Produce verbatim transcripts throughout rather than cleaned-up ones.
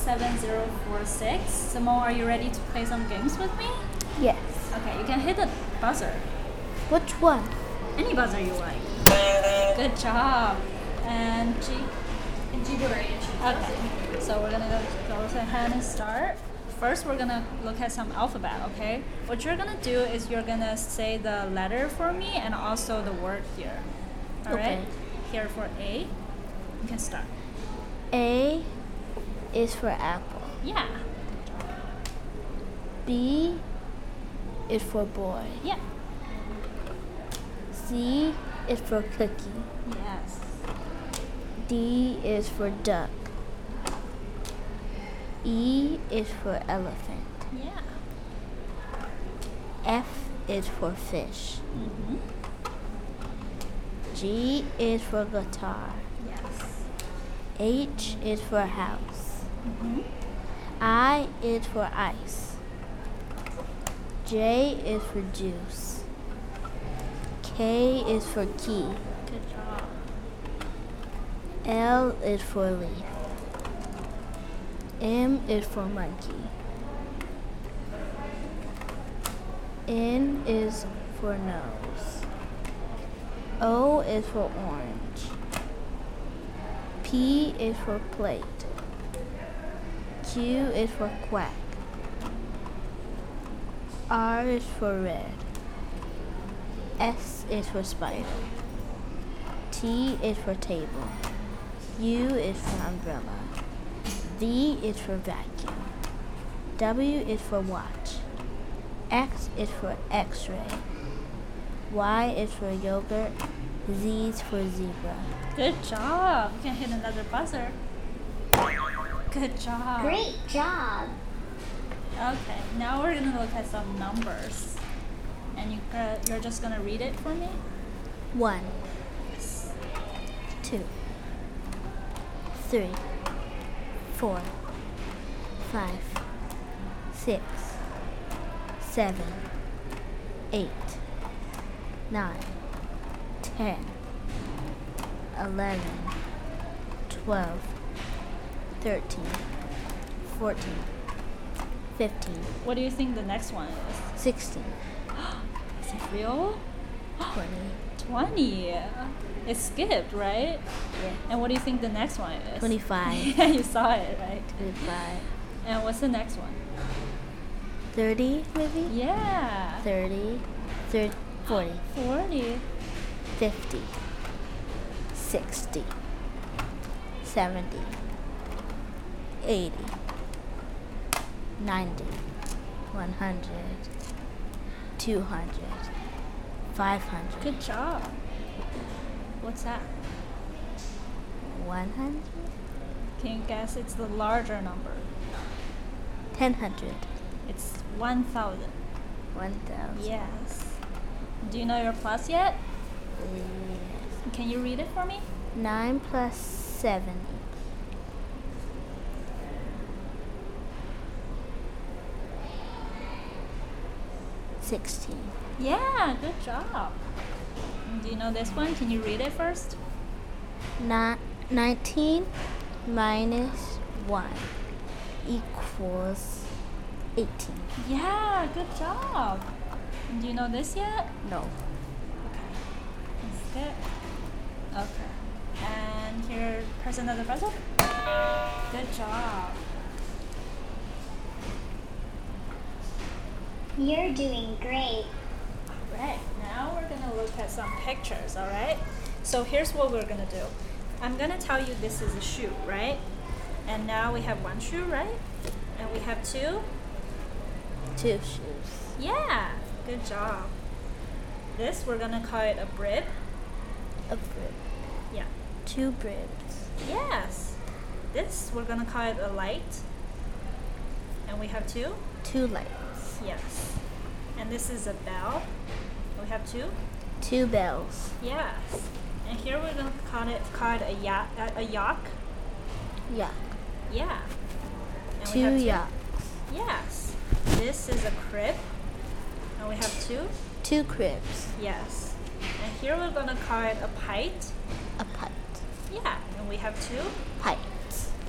seven zero four six. Simone, are you ready to play some games with me? Yes. Okay, you can hit the buzzer. Which one? Any buzzer you like. Good job. And G. Okay, so we're gonna go, go ahead and start. First, we're gonna look at some alphabet, okay? What you're gonna do is you're gonna say the letter for me and also the word here. All right? Okay. Here for A, you can start. A is for apple. Yeah, B is for boy. yeah, C is for cookie. yes. D is for duck. E is for elephant. Yeah. F is for fish. Mm-hmm. G is for guitar. Yes. H is for house. Mm-hmm. I is for ice. J is for juice. K is for key. Good job. L is for leaf. M is for monkey. N is for nose. O is for orange. P is for plate. Q is for quack. R is for red. S is for spider. T is for table. U is for umbrella. V is for vacuum. W is for watch. X is for x-ray. Y is for yogurt. Z is for zebra. Good job. You can hit another buzzer. Good job. Great job. Okay, now we're gonna look at some numbers, and you uh, you're just gonna read it for me. One, Yes. two, three, four, five, six, seven, eight, nine, ten, eleven, twelve, thirteen, fourteen, fifteen, What do you think the next one is? sixteen, Is it real? twenty, Twenty. It skipped, right? yeah, And what do you think the next one is? twenty-five, Yeah, you saw it, right? twenty-five, And what's the next one? thirty maybe? Yeah. thirty, thirty, forty, Forty. fifty, sixty, seventy, eighty, ninety, one hundred, two hundred, five hundred, Good job. What's that? one hundred, Can you guess? It's the larger number. ten hundred, It's one thousand. one thousand. Yes. Do you know your plus yet? Yes. Can you read it for me? nine plus seven. sixteen. Yeah, good job. Do you know this one? Can you read it first? Ni- nineteen minus one equals eighteen. Yeah, good job. Do you know this yet? No. That's good. Okay. And here, press another buzzer. Good job. You're doing great. Right, now we're gonna look at some pictures, all right? So here's what we're gonna do. I'm gonna tell you this is a shoe, right? And now we have one shoe, right? And we have two. Two shoes. Yeah, good job. This, we're gonna call it a bib. A bib. Yeah. Two bribs. Yes. This, we're gonna call it a light. And we have two. Two lights. Yes. And this is a bell. We have two. Two bells. Yes. And here we're gonna call it call it a yacht. A, a yacht. Yuck. Yeah. And we Two have yucks. Yes. This is a crib. And we have two. Two cribs. Yes. And here we're gonna call it a pint. A pint. Yeah. And we have two. Pints.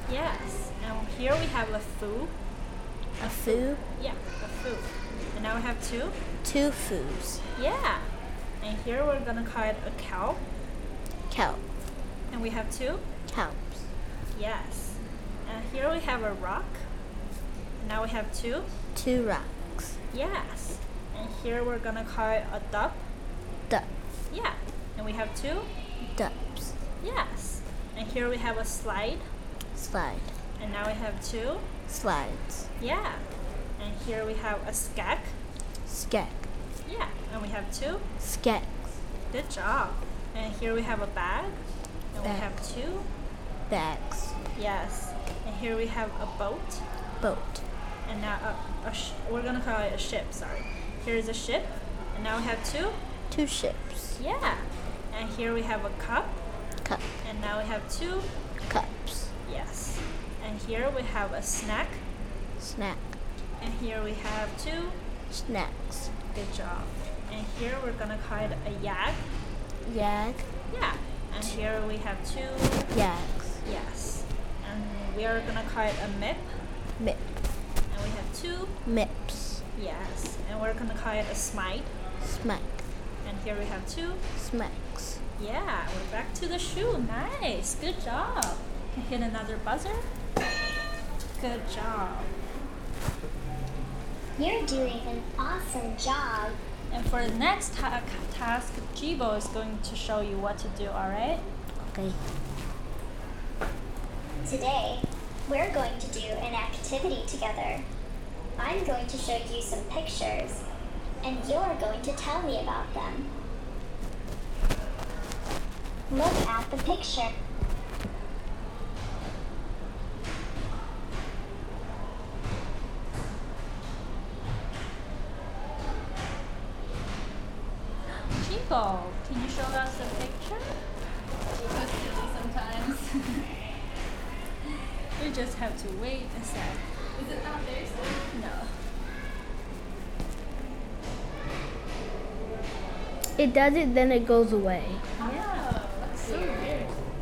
Yes. And here we have a foo. A foo. Yeah, a foo. And now we have two. Two foos. Yeah. And here we're gonna call it a cow. Cow. And we have two. Cows. Yes. And here we have a rock. And now we have two. Two rocks. Yes. And here we're gonna call it a duck. Duck. Yeah. And we have two. Ducks. Yes. And here we have a slide. Slide. And now we have two. Slides. Yeah. And here we have a skek. Skek. Yeah. And we have two. Skeks. Good job. And here we have a bag. And we Bag. have two. Bags. Yes. And here we have a boat. Boat. And now a, a sh- we're gonna call it a ship. Sorry. Here's a ship. And now we have two. Two ships. Yeah. And here we have a cup. Cup. And now we have two. Cups. Yes. And here we have a snack. Snack. And here we have two. Snacks. Good job. And here we're gonna call it a yak. Yag. Yeah. And here we have two. Yags. Yes. And we are gonna call it a mip. Mip. And we have two. Mips. Yes. And we're gonna call it a smite. Smack. And here we have two. Smacks. Yeah, we're back to the shoe. Nice. Good job. Can hit another buzzer. Good job. You're doing an awesome job. And for the next ta- task, Jibo is going to show you what to do, alright? Okay. Today, we're going to do an activity together. I'm going to show you some pictures, and you're going to tell me about them. Look at the picture. Jibo, can you show us a picture? Jibo's busy sometimes. We just have to wait a sec. Is it not there still? No. It does it, then it goes away. Yeah. That's So weird. weird.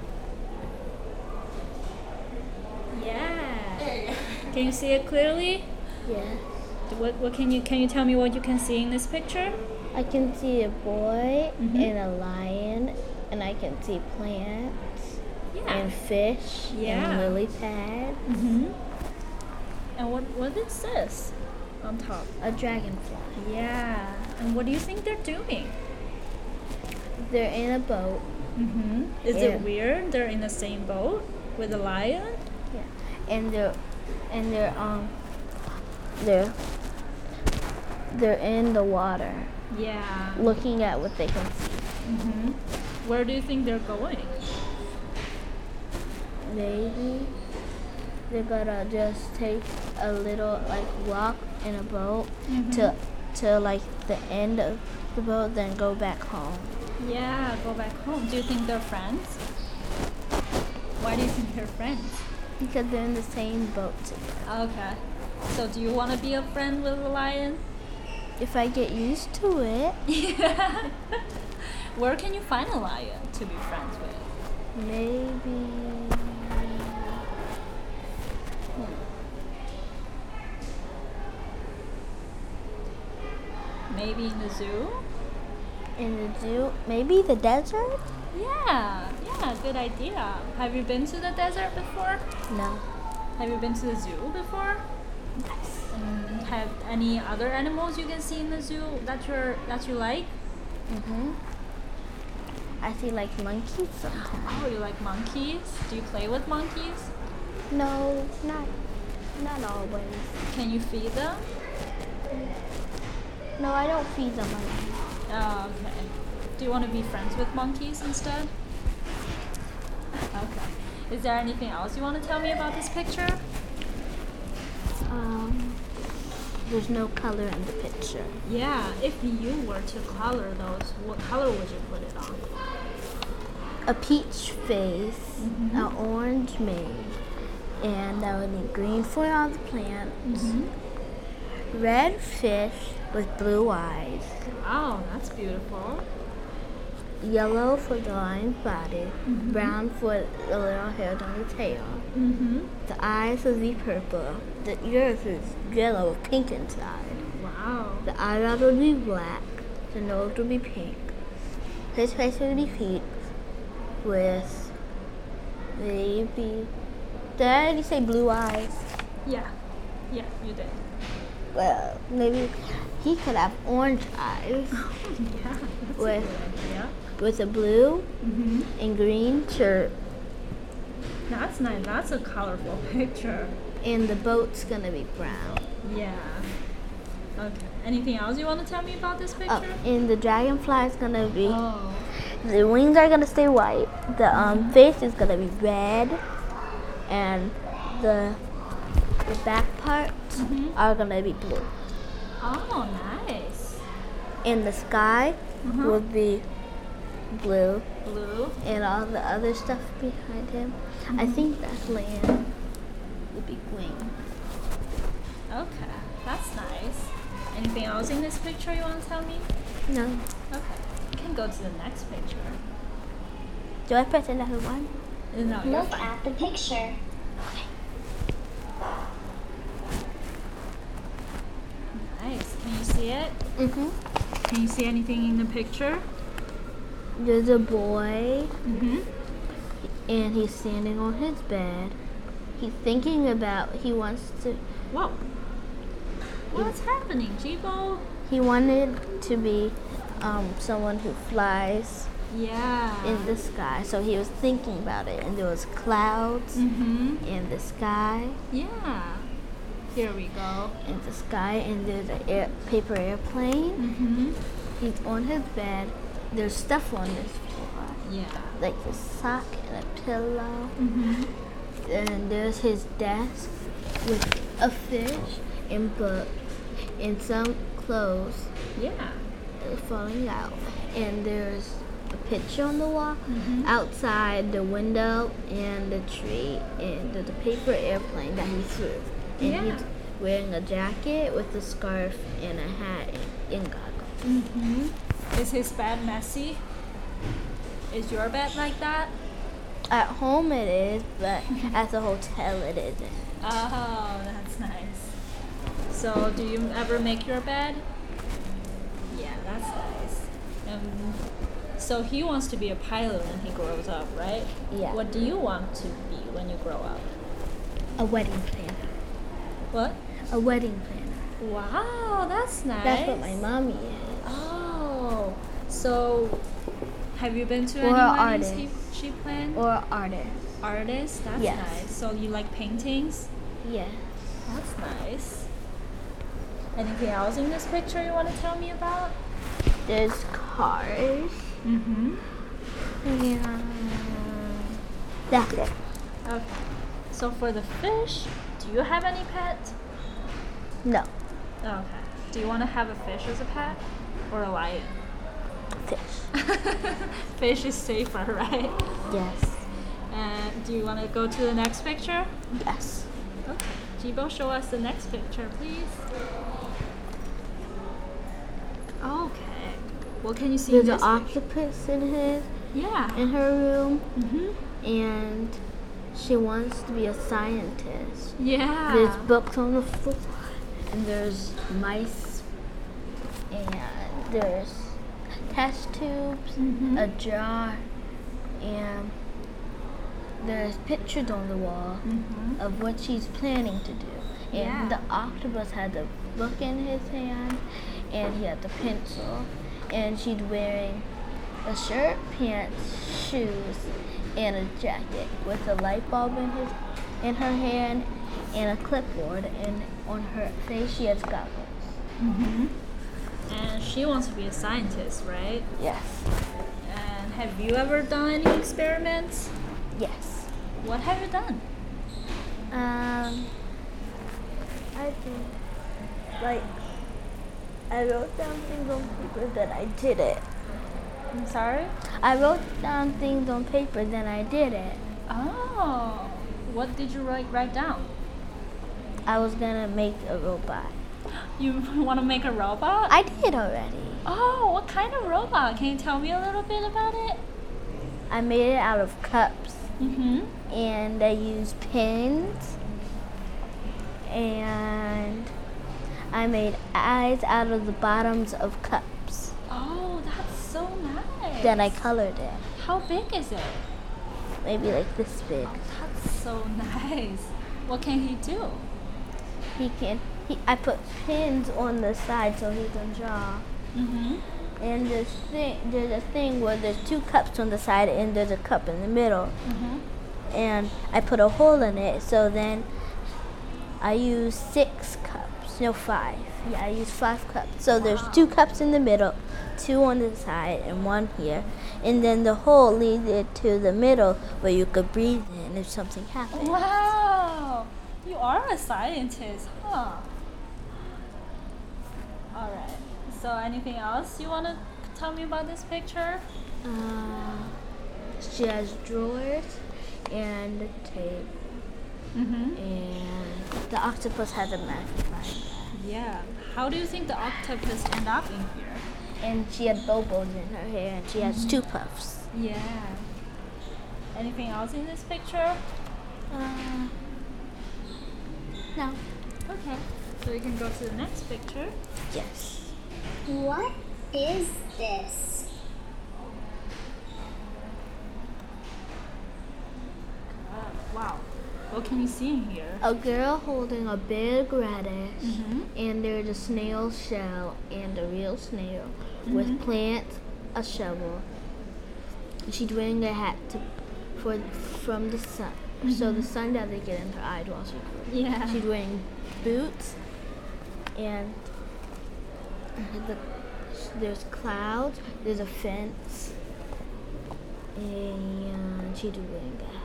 Yeah. There you go. Can you see it clearly? Yes. What, what can you can you tell me what you can see in this picture? I can see a boy Mhm. and a lion, and I can see plants Yeah. and fish Yeah. and lily pads, Mm-hmm. And what what is this on top? a dragonfly. Yeah. And what do you think they're doing? They're in a boat. Mm-hmm. Is Yeah. it weird they're in the same boat with a lion? Yeah. And they're and they're um they're they're in the water Yeah. looking at what they can see. Mm-hmm. Where do you think they're going? Maybe they're gonna just take a little like walk in a boat Mhm. to to like the end of the boat, then go back home. Yeah, go back home. Do you think they're friends? Why do you think they're friends? Because they're in the same boat together. Okay. So do you want to be a friend with a lion? If I get used to it, Yeah. Where can you find a lion to be friends with? maybe. Maybe in the zoo? In the zoo, maybe the desert? Yeah, yeah, good idea. Have you been to the desert before? No. Have you been to the zoo before? Yes. And have any other animals you can see in the zoo that you're that you like? Mhm. I see like monkeys sometimes. Oh, you like monkeys? Do you play with monkeys? No, not not always. Can you feed them? No, I don't feed them. I Oh, okay. Do you want to be friends with monkeys instead? Okay. Is there anything else you want to tell me about this picture? Um, there's no color in the picture. Yeah, if you were to color those, what color would you put it on? A peach face, Mhm. an orange mane, and that would be green for all the plants. Red fish with blue eyes. Wow, that's beautiful. yellow for the lion's body, Mhm. brown for the little hairs on the tail. Mm-hmm. The eyes will be purple. The ears is yellow with pink inside. Wow. The eyebrows will be black. The nose will be pink. His face will be pink with maybe, did I already say blue eyes? Yeah. Yeah, you did. Well, maybe he could have orange eyes Yeah. That's with a good idea. with a blue Mm-hmm. and green shirt, That's nice. That's a colorful picture. and the boat's gonna be brown. Yeah. Okay. Anything else you want to tell me about this Oh, picture? and the dragonfly is gonna be, Oh. the wings are gonna stay white. The um, face is gonna be red, and the the back parts Mhm. are gonna be blue. Oh, nice. And the sky Mhm. will be blue, Blue. and all the other stuff behind him. I think that's land. Will be green. Okay. That's nice. Anything else in this picture you want to tell me? No. Okay. You can go to the next picture. Do I press another one? No, you're Look fine. at the picture. Nice. Can you see it? Mhm. Can you see anything in the picture? There's a boy, Mm-hmm. and he's standing on his bed. He's thinking about. He wants to. Whoa. What's happening, Jibo? He wanted to be um, someone who flies Yeah. in the sky. So he was thinking about it, and there was clouds Mm-hmm. in the sky, Yeah. Here we go. in the sky, and there's a air, paper airplane. Mm-hmm. He's on his bed. There's stuff on this floor, Yeah. like a sock and a pillow. Mm-hmm. And there's his desk with a fish and books and some clothes Yeah. uh, falling out. And there's a picture on the wall. Mhm. Outside the window and the tree, and there's a paper airplane that he threw. And Yeah. he's wearing a jacket with a scarf and a hat and, and goggles. Mm-hmm. Is his bed messy? Is your bed like that? At home it is, but at the hotel it isn't. Oh, that's nice. So, do you ever make your bed? Yeah, that's nice. Um, so he wants to be a pilot when he grows up, right? Yeah. What do you want to be when you grow up? A wedding planner. What? A wedding planner. Wow, that's nice. That's what my mommy is. Oh, so have you been to Or any a weddings artist. he, she planned? Or artist. Artist? That's Yes. nice. So you like paintings? Yes. That's nice. Anything else in this picture you want to tell me about? There's cars. Mm-hmm. Yeah. That's it. Okay. So for the fish, do you have any pet? No. Okay. Do you want to have a fish as a pet or a lion? Fish. Fish is safer, right? Yes. And do you want to go to the next picture? Yes. Okay. Jibo, show us the next picture, please. Okay. What can you see There's in an this picture? octopus in his Yeah. in her room, Mm-hmm. and she wants to be a scientist. Yeah. There's books on the floor, and there's mice, and there's test tubes, Mhm. a jar, and there's pictures on the wall Mm-hmm. of what she's planning to do. And Yeah. the octopus had the book in his hand, and he had the pencil, and she's wearing a shirt, pants, shoes, and a jacket with a light bulb in his in her hand and a clipboard, and on her face she has goggles. Mm-hmm. And she wants to be a scientist, right? Yes. And have you ever done any experiments? Yes. What have you done? Um, I think, like, I wrote down things on paper, then I did it. I'm sorry? I wrote down things on paper, then I did it. Oh. What did you write write down? I was gonna make a robot. You want to make a robot? I did already. Oh, what kind of robot? Can you tell me a little bit about it? I made it out of cups, Mm-hmm. and I used pins, and I made eyes out of the bottoms of cups. Oh, that's so nice. Then I colored it, How big is it? maybe like this big. That's so nice. What can he do? He can. He. I put pins on the side so he can draw. Mm-hmm. And there's thing. There's a thing where there's two cups on the side and there's a cup in the middle. Mm-hmm. And I put a hole in it. So then I use six cups. No, five. Yeah, I use five cups. So there's two cups in the middle, two on the side, and one here. And then the hole leads it to the middle where you could breathe in if something happened. Wow, you are a scientist, huh? All right. So, anything else you want to tell me about this picture? Uh, she has drawers and a tape, Mm-hmm. and the octopus has a magnifying glass. Yeah. How do you think the octopus end up in here? And she had bobos in her hair, and she has two puffs. Yeah. Anything else in this picture? Uh, no. Okay. So we can go to the next picture. Yes. What is this? Uh, wow. What can you see in here? A girl holding a big radish, Mm-hmm. and there's a snail shell and a real snail with plants, a shovel. She's wearing a hat to, for from the sun, so the sun doesn't get in her eyes while she cooks. Yeah. She's wearing boots, and the, there's clouds. There's a fence, and she's wearing a hat.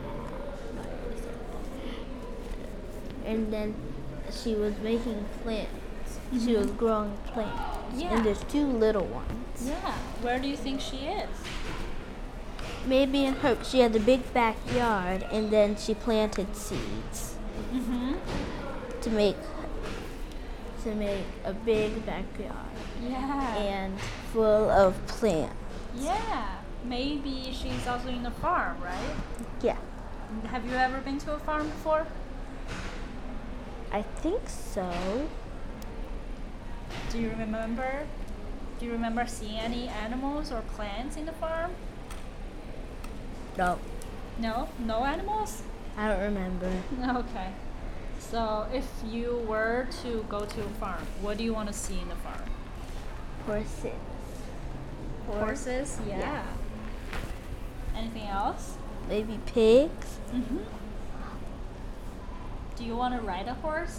And then she was making plants. She was growing plants. Yeah. And there's two little ones. Yeah. Where do you think she is? Maybe in her, she had a big backyard, and then she planted seeds Mm-hmm. to make to make a big backyard Yeah. and full of plants. Yeah. Maybe she's also in a farm, right? Yeah, Have you ever been to a farm before? I think so. Do you remember? Do you remember seeing any animals or plants in the farm? No, No? No animals? I don't remember. Okay. So if you were to go to a farm, what do you want to see in the farm? Horses. Horses? Yeah. Yeah. Anything else? Maybe pigs. Mm-hmm. Do you want to ride a horse?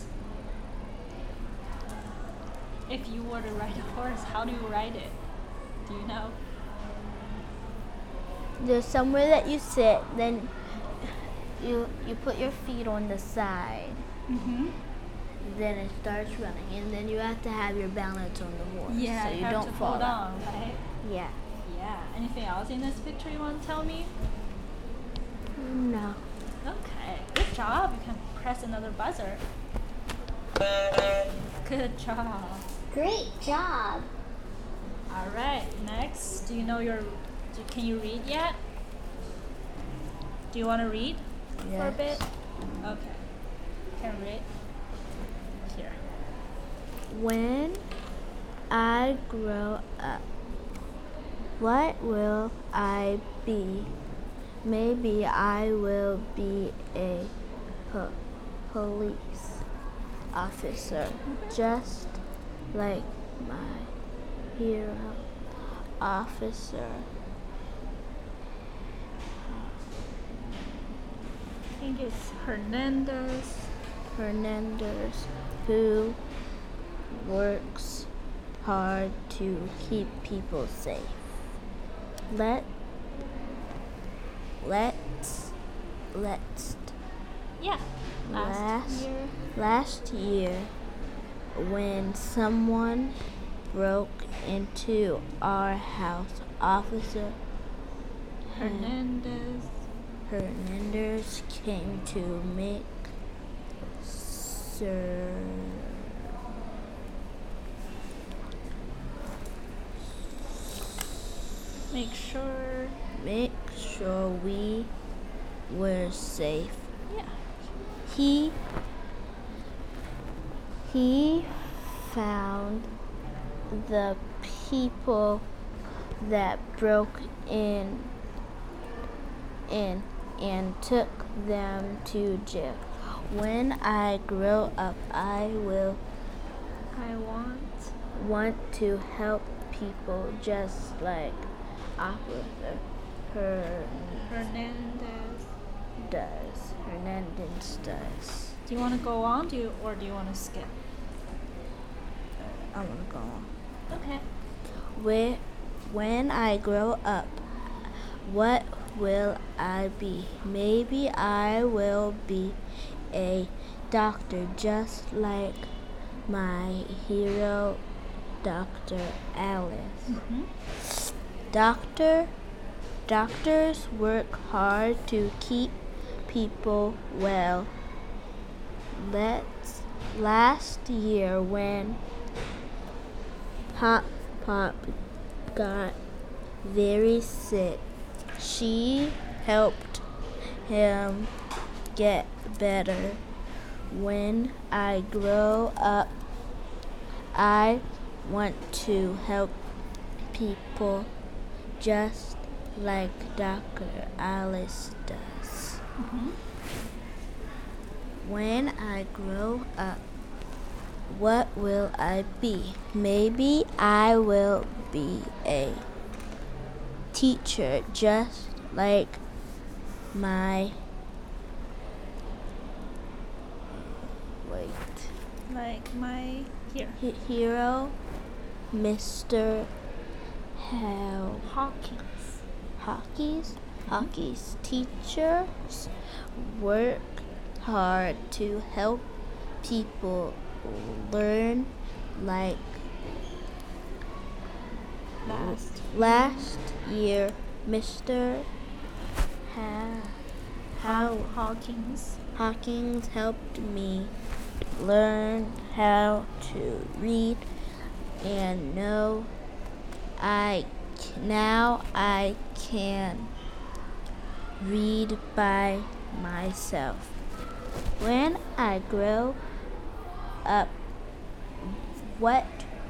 If you were to ride a horse, how do you ride it? Do you know? There's somewhere that you sit, then you you put your feet on the side. Mm-hmm. Then it starts running, and then you have to have your balance on the horse, Yeah, so you you have don't to fall hold out. on, right? Yeah. Yeah. Anything else in this picture you want to tell me? No. Okay. Good job. You can press another buzzer. Good job. Great job. All right. Next, do you know your? Do, can you read yet? Do you want to read for a Yes. bit? Okay. Can read. Here. When I grow up, what will I be? Maybe I will be a po- police officer, just like my hero officer. I think it's Hernandez. Hernandez, who works hard to keep people safe. Let let's let's Yeah. Last, Last- year. last year when someone broke into our house, Officer Hernandez. Hernandez came to make sure Make sure. make sure we were safe. Yeah. He he found the people that broke in in and took them to jail. When I grow up, I will I want. want to help people just like Officer Her Hernandez. does. Hernandez does. Do you want to go on? Do you or do you want to skip? I want to go on. Okay. Where, when I grow up, what will I be? Maybe I will be a doctor just like my hero, Doctor Alice. Mm-hmm. Doctor, doctors work hard to keep people well. Let's, last year when Pop Pop got very sick, she helped him get better. When I grow up, I want to help people just like Doctor Alice does. Mm-hmm. When I grow up, what will I be? Maybe I will be a teacher just like my wait Like my here. he- hero, Mister Hal Hawkins. Hockey's Hockey's teachers work hard to help people learn like Last. last year Mister Ha- How Hawkins. Hawkins helped me learn how to read and know I c- now I can read by myself. When I grow up, what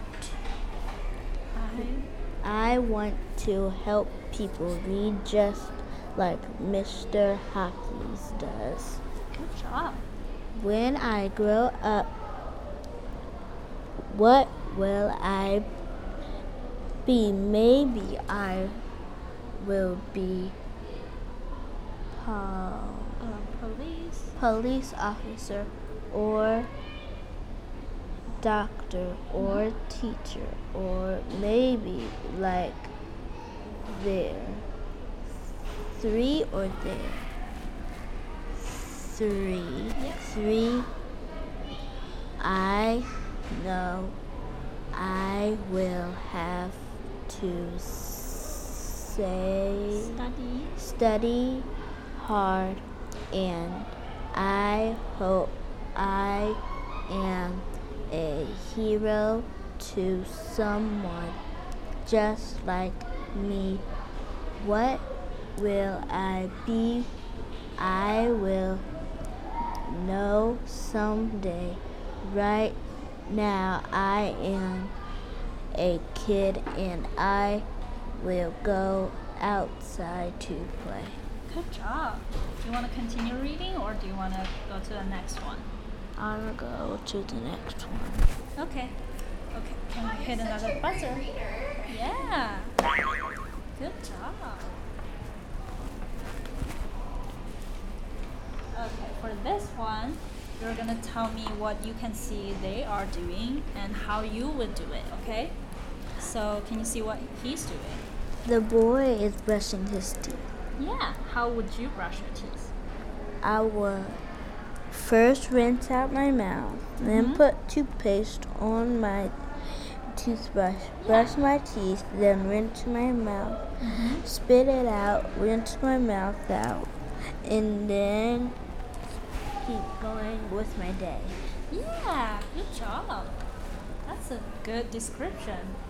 I I want to help people read just like Mister Hawkins does. good job. When I grow up, what will I be? Maybe I will be a Uh, police. police officer or doctor or teacher or maybe like there. Three or there. Three. Yep. Three. I know I will have to say Study. study hard and I hope I am a hero to someone just like me. What will I be? I will know someday. Right now I am a kid and I will go outside to play. Good job. Do you want to continue reading or do you want to go to the next one? I'll go to the next one. Okay. Okay. Can we hit another buzzer? Yeah. Good job. Okay, for this one, you're gonna tell me what you can see they are doing and how you would do it, okay? So can you see what he's doing? The boy is brushing his teeth. Yeah. How would you brush your teeth? I will first rinse out my mouth, then Mhm. put toothpaste on my toothbrush, brush my teeth, then rinse my mouth, Mm-hmm. spit it out, rinse my mouth out, and then keep going with my day. Yeah, good job. That's a good description.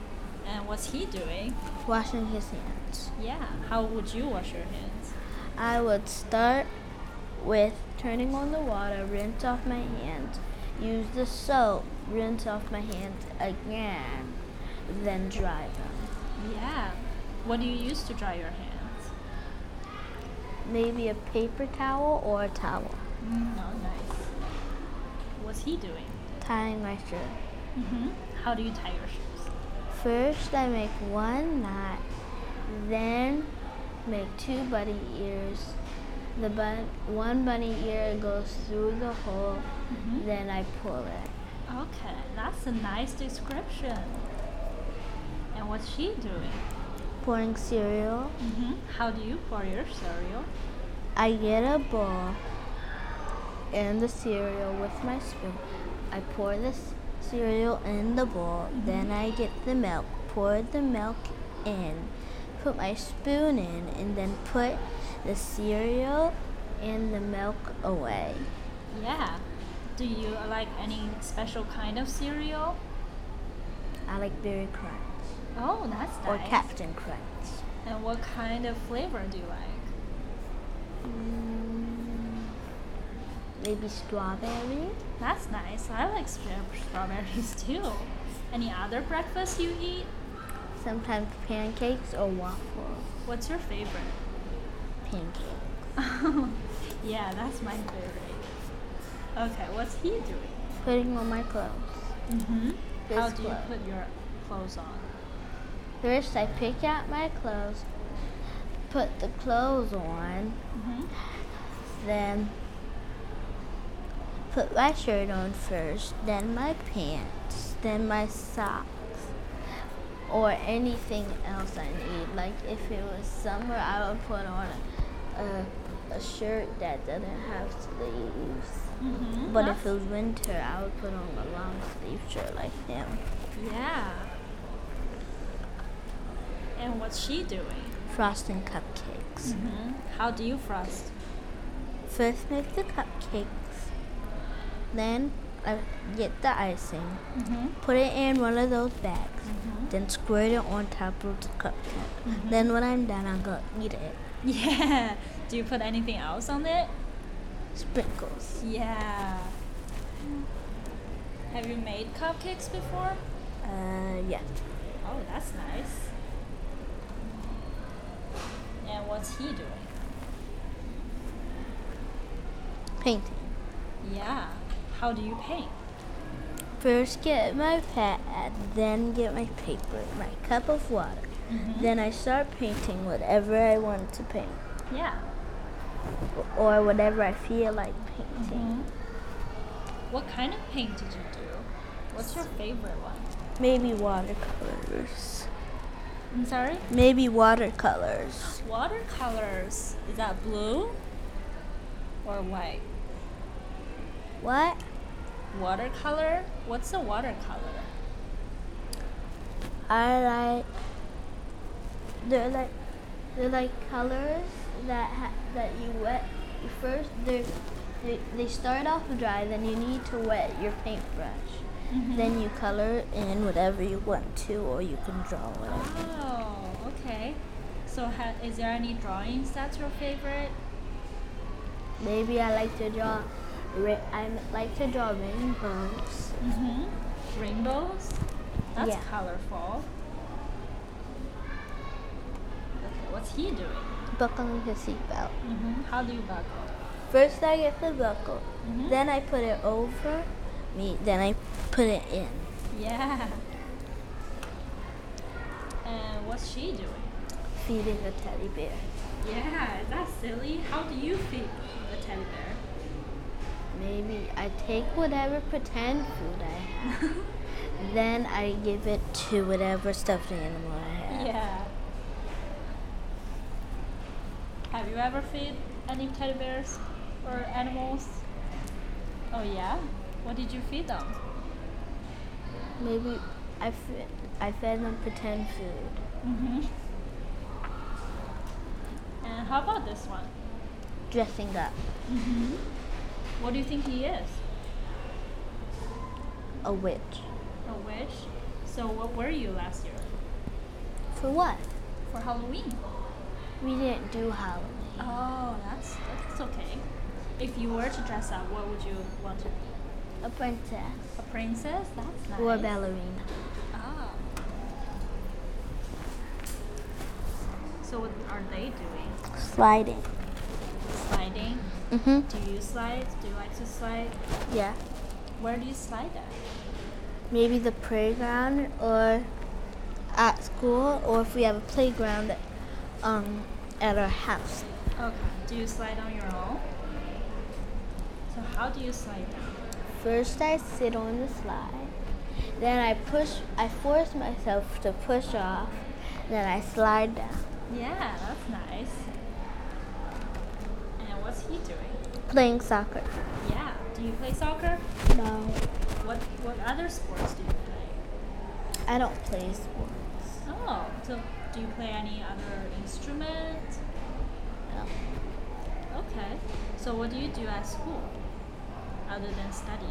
And what's he doing? Washing his hands. Yeah. How would you wash your hands? I would start with turning on the water, rinse off my hands, use the soap, rinse off my hands again, then dry them. Yeah. What do you use to dry your hands? Maybe a paper towel or a towel. Mm, oh, nice. What's he doing? Tying my shirt. Mm-hmm. How do you tie your shoes? First, I make one knot, then make two bunny ears. The bun- one bunny ear goes through the hole, Mhm. then I pull it. Okay, that's a nice description. And what's she doing? Pouring cereal. Mm-hmm. How do you pour your cereal? I get a bowl and the cereal with my spoon. I pour the c- cereal in the bowl, then I get the milk, pour the milk in, put my spoon in, and then put the cereal and the milk away. Yeah. Do you like any special kind of cereal? I like Berry Crunch Oh, that's nice. or Captain Crunch. And what kind of flavor do you like? Mm, maybe strawberry. That's nice. I like stra- strawberries too. Any other breakfast you eat? Sometimes pancakes or waffles. What's your favorite? Pancakes. Yeah, that's my favorite. Okay, what's he doing? Putting on my clothes. Mm-hmm. How This do you clothes. put your clothes on? First, I pick out my clothes, put the clothes on, Mm-hmm. then put my shirt on first, then my pants, then my socks, or anything else I need. Like if it was summer, I would put on a, a, a shirt that doesn't have sleeves. Mm-hmm. But if it was winter, I would put on a long sleeve shirt like him. Yeah. And what's she doing? Frosting cupcakes. Mm-hmm. How do you frost? First make the cupcakes, then I get the icing, Mm-hmm. put it in one of those bags, Mhm. then squirt it on top of the cupcake. Mhm. Then when I'm done, I'll go eat it. Yeah. Do you put anything else on it? Sprinkles. Yeah. Have you made cupcakes before? Uh, yeah. Oh, that's nice. And what's he doing? Painting. Yeah. How do you paint? First get my pad, then get my paper, my cup of water. Mhm. Then I start painting whatever I want to paint, Yeah. or whatever I feel like painting. Mm-hmm. What kind of paint did you do? What's your favorite one? Maybe watercolors. I'm sorry? Maybe watercolors. Watercolors. Is that blue or white? What? Watercolor? What's a watercolor? I like. They're like, they're like colors that ha- that you wet. You first they they they start off dry. Then you need to wet your paintbrush. Mhm. Then you color in whatever you want to, or you can draw whatever. Oh, okay. So, ha- is there any drawings that's your favorite? Maybe I like to draw. Ra- I like to draw rainbows. Mm-hmm. Rainbows? That's Yeah. colorful. Okay, what's he doing? Buckling his seatbelt. Mm-hmm. How do you buckle? First, I get the buckle. Mhm. Then I put it over me. Then I put it in. Yeah. And what's she doing? Feeding a teddy bear. Yeah, is that silly? How do you feed the teddy bear? Maybe I take whatever pretend food I have. Then I give it to whatever stuffed animal I have. Yeah. Have you ever fed any teddy bears or animals? Oh yeah? What did you feed them? Maybe I fed, I fed them pretend food. Mm-hmm. And how about this one? Dressing up. Mm-hmm. What do you think he is? A witch. A witch? So what were you last year? For what? For Halloween. We didn't do Halloween. Oh, that's that's okay. If you were to dress up, what would you want to be? A princess. A princess? That's nice. Or a ballerina. Ah. So what are they doing? Sliding. Sliding? Mm-hmm. Do you slide? Do you like to slide? Yeah. Where do you slide at? Maybe the playground or at school, or if we have a playground um, at our house. Okay. Do you slide on your own? So how do you slide down? First I sit on the slide, then I push, I force myself to push off, then I slide down. Yeah, that's nice. And what's he doing? Playing soccer. Yeah. Do you play soccer? No. What what other sports do you play? I don't play sports. Oh, so do you play any other instrument? No. Okay. So what do you do at school other than study?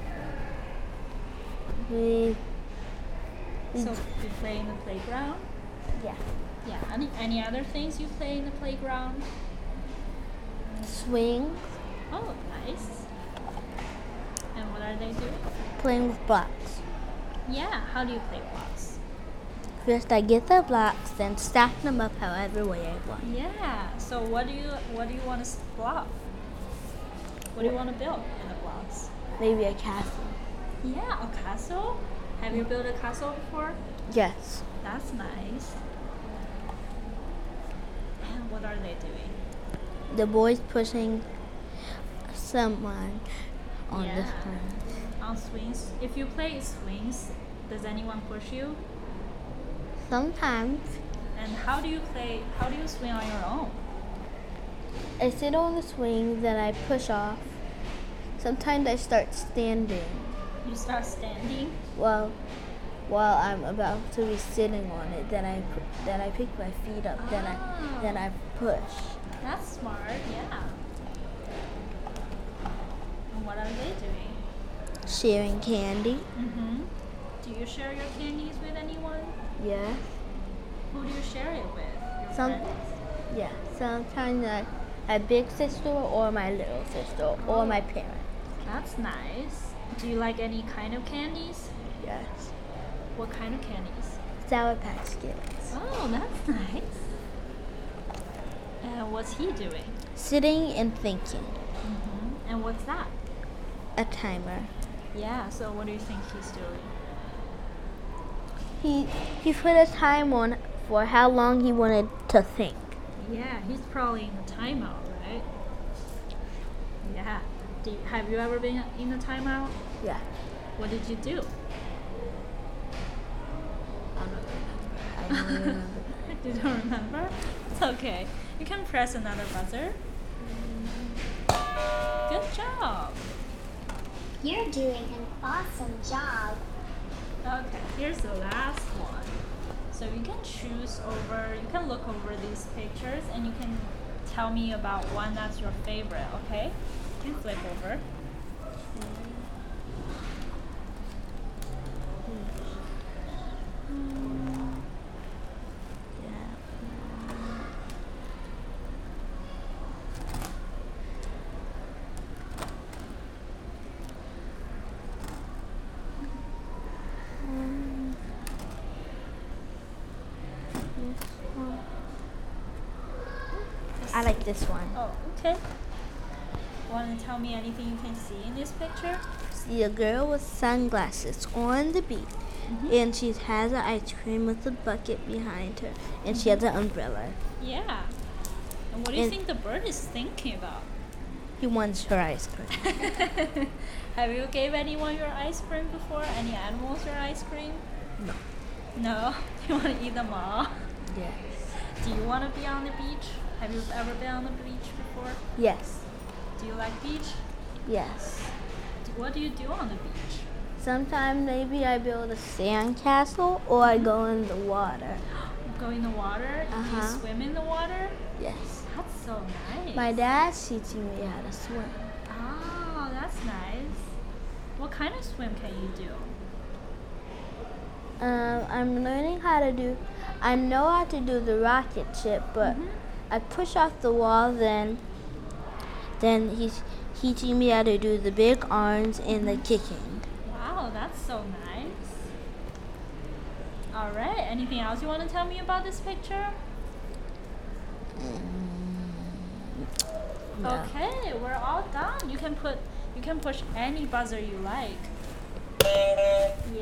We, we So you play in the playground? yeah. Yeah. Any any other things you play in the playground? Swing, Oh, nice. And what are they doing? playing with blocks. Yeah. How do you play blocks? First I get the blocks, then stack them up however way I want. Yeah. So what do you what do you want to block? What do you want to build in the blocks? Maybe a castle. Yeah, a castle. Have you built a castle before? Yes. That's nice. And what are they doing? The boy's pushing someone on the Yeah. swing. On swings. If you play swings, does anyone push you? Sometimes And how do you play? How do you swing on your own? I sit on the swing, then I push off. Sometimes I start standing. You start standing. Well, while I'm about to be sitting on it, then I pu- then I pick my feet up, then I Ah. then I push. That's smart. Yeah. And what are they doing? Sharing candy. Mm-hmm. Do you share your candies with anyone? Yes. Who do you share it with? Your Some friends? yeah. Sometimes I, my big sister or my little sister or my parents. That's nice. Do you like any kind of candies? Yes. What kind of candies? Sour Patch Kids. Oh, that's nice. And what's he doing? Sitting and thinking. Mm-hmm. And what's that? A timer. Yeah, so what do you think he's doing? He he put a time on for how long he wanted to think. Yeah, he's probably in the timeout, right? Yeah. Do you, have you ever been in a timeout? Yeah. What did you do? I don't remember. You don't remember? It's okay. You can press another buzzer. Good job. You're doing an awesome job. Okay, here's the last one. So you can choose over, you can look over these pictures and you can tell me about one that's your favorite, okay? You can flip over. I like this one. Oh, okay. Want to tell me anything you can see in this picture? See a girl with sunglasses on the beach, and she has an ice cream with a bucket behind her, and she has an umbrella. Yeah. And what do you And- think the bird is thinking about? He wants her ice cream. Have you gave anyone your ice cream before? Any animals your ice cream? No. No? You want to eat them all? Yes. Do you want to be on the beach? Have you ever been on the beach before? Yes. Do you like beach? Yes. Do- What do you do on the beach? Sometimes maybe I build a sand castle or I go in the water. You go in the water? Do Uh-huh. you swim in the water? Yes. That's so nice. My dad's teaching me how to swim. Oh, that's nice. What kind of swim can you do? Um, I'm learning how to do. I know how to do the rocket ship, but Mhm. I push off the wall, then then he's teaching me how to do the big arms and the kicking. Wow, that's so nice. All right. Anything else you want to tell me about this picture? No. Okay, we're all done. You can put you can push any buzzer you like.